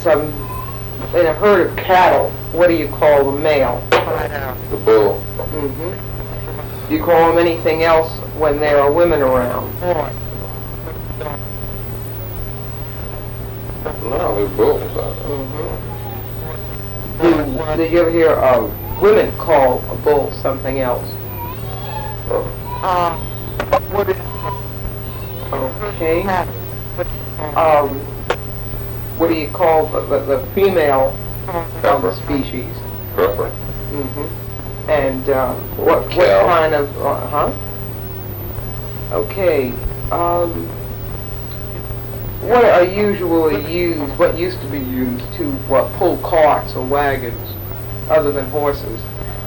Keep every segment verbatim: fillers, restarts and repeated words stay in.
um, in a herd of cattle, what do you call the male? The bull. Mm-hmm. Do you call them anything else when there are women around? No, they're bulls. Mm-hmm. Do, did you ever hear uh, women call a bull something else? Uh, what is Okay. Um, what do you call the, the, the female of the species? Heifer. Mm-hmm. And uh, what what Cow. kind of uh, huh? Okay. Um, what are usually used? What used to be used to what pull carts or wagons, other than horses?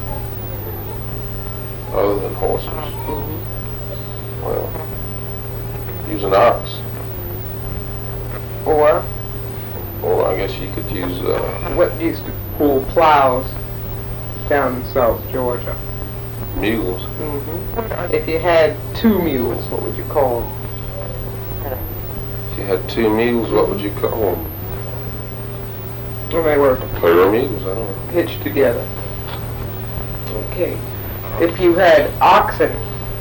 Other than horses. Mm-hmm. Well, use an ox. Or Or I guess you could use uh, what used to pull plows down in South Georgia? mules. Mm-hmm. If you had two mules, what would you call them? If you had two mules, what would you call them? Well, they were A pair of mules, I don't know. hitched together. Okay. If you had oxen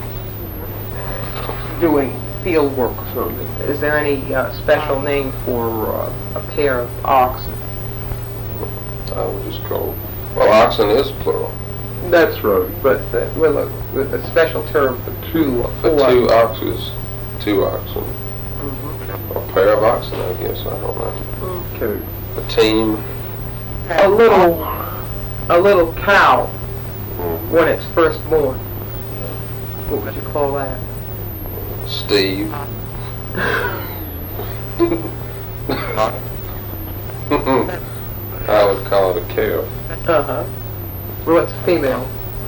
doing field work or something, is there any uh, special name for uh, a pair of oxen? I would just call, well, oxen is plural. That's right, but uh, with, a, with a special term for two or For four. two oxes, two oxen. Mm-hmm. Or a pair of oxen, I guess, I don't know. Okay. A team. A little, a little cow when it's first born. What would you call that? Steve. I would call it a calf. Uh-huh. Well, it's female.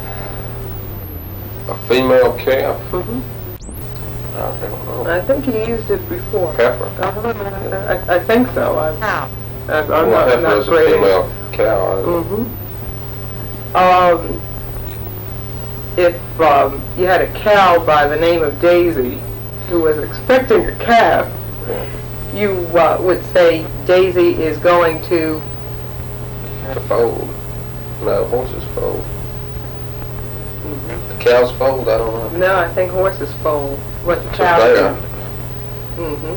A female calf? Mm-hmm. I don't know. I think you used it before. Heifer. Uh-huh. I, I think so. I, I, I'm Well, not, heifer not is a great. female cow. Mm-hmm. Um, if um, you had a cow by the name of Daisy who was expecting a calf, Yeah. you uh, would say Daisy is going to. To fold. No, horses fold. Mm-hmm. The cows fold, I don't know. No, I think horses fold. What the So cows they do. are. Mm-hmm.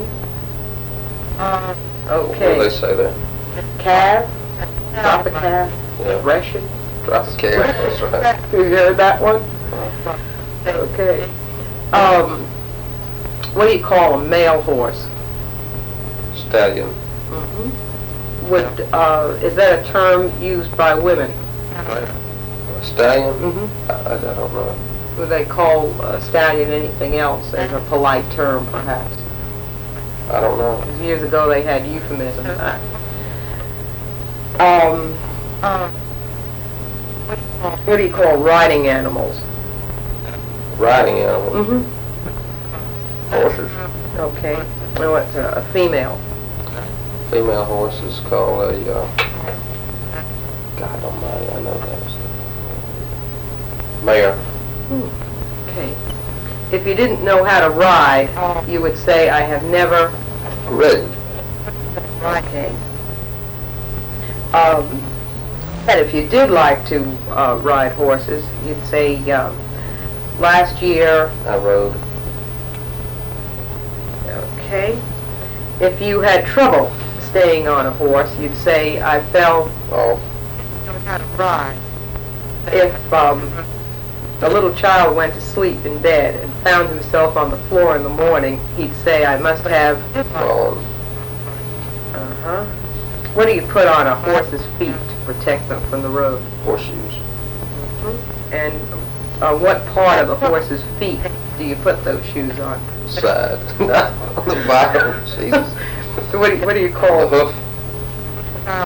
What do Okay. they say there? Calf. Drop a calf. Yeah. Ration. Drop a calf, that's right. You heard that one? Okay. Um, what do you call a male horse? Stallion. Mm-hmm. Would, uh, is that a term used by women? A stallion? Mm-hmm. I, I I don't know. Would they call a stallion anything else as a polite term, perhaps? I don't know. Years ago they had euphemisms. Um, what do you call riding animals? Riding animal. Mm-hmm. Horses. Okay. Well, what's a, a female? Female horse is called a, uh, God almighty, I know that. Mare. Hmm. Okay. If you didn't know how to ride, you would say, I have never... Ridden. Okay. Um, and if you did like to uh, ride horses, you'd say, uh, last year... I rode. Okay. If you had trouble staying on a horse, you'd say, I fell Off. if um, a little child went to sleep in bed and found himself on the floor in the morning, he'd say, I must have... Fallen. Uh-huh. What do you put on a horse's feet to protect them from the road? Horseshoes. Mm-hmm. And on what part of the horse's feet do you put those shoes on? Side. On the bottom. Jesus. What do you, what do you The call hoof.